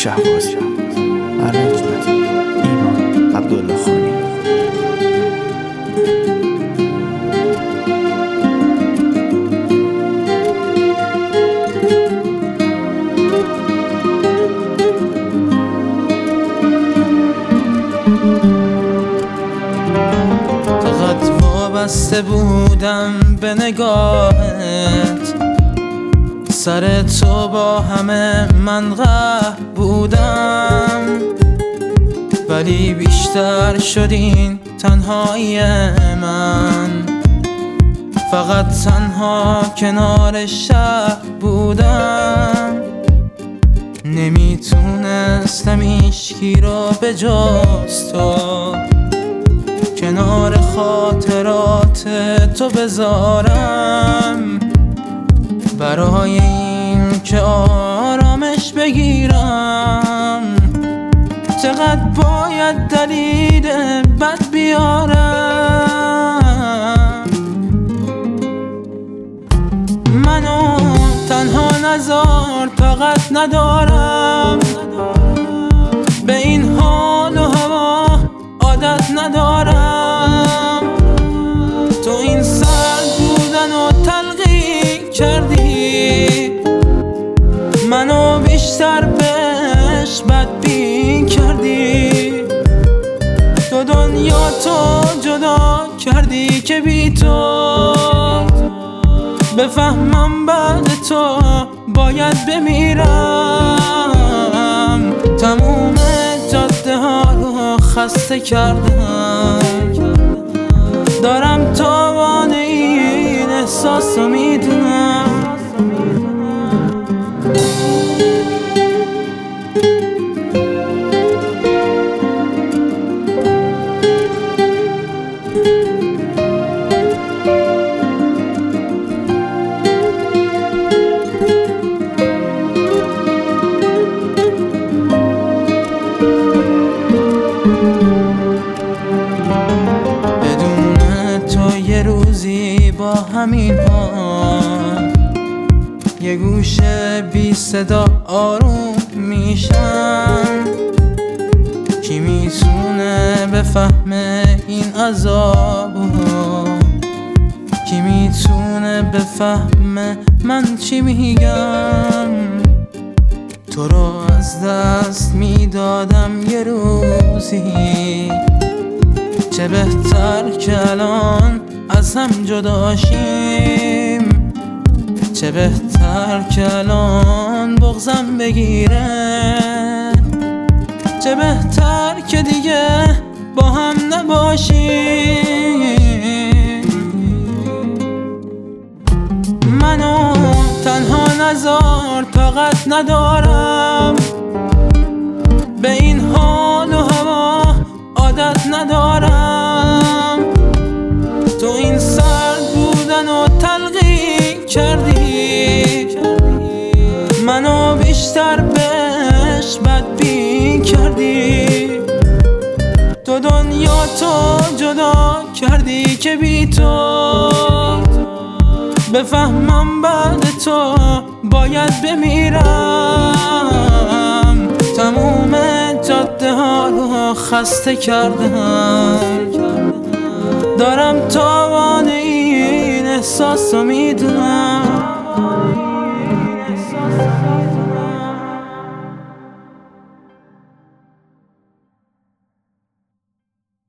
شهباز ارنجمت ایمان عبدالله خانی. فقط وابسته بودم به نگاهت، سر تو با همه من قهر بودم، ولی بیشتر شد این تنهایی من. فقط تنها کنار شهر بودم، نمیتونستم هیچکی رو به جز تو کنار خاطرات تو بذارم، برای این که آرامش بگیرم. چقدر باید دلیل بد بیارم؟ منو تنها نذار، طاقت ندارم به این حال و هوا، عادت ندارم. تو این سرد بودن و تلقی کردی، منو بیشتر بهش بدبین کردی. تو دنیا تو جدا کردی که بی تو بفهمم بعد تو باید بمیرم. تموم جاده ها رو خسته کردم، دارم تاوان این احساس رو میدونم. یه روزی با همین حال، یه گوشه بی صدا آروم میشم. کی میتونه بفهمه این عذابو؟ کی میتونه بفهمه من چی میگم؟ تو رو از دست میدادم یه روزی، چه بهتر که الان از هم جدا شیم. چه بهتر که الان بغضم بگیره، چه بهتر که دیگه با هم نباشیم. منو تنها نذار، طاقت ندارم به این حال و هوا، عادت ندارم. تو این سرد بودن و تلقی کردی، منو بیشتر بهش بدبین کردی. تو دنیا تو جدا کردی که بی تو بفهمم بعد تو باید بمیرم. تموم جاده ها رو خسته کردم، دارم تاوان این احساس رو میدونم.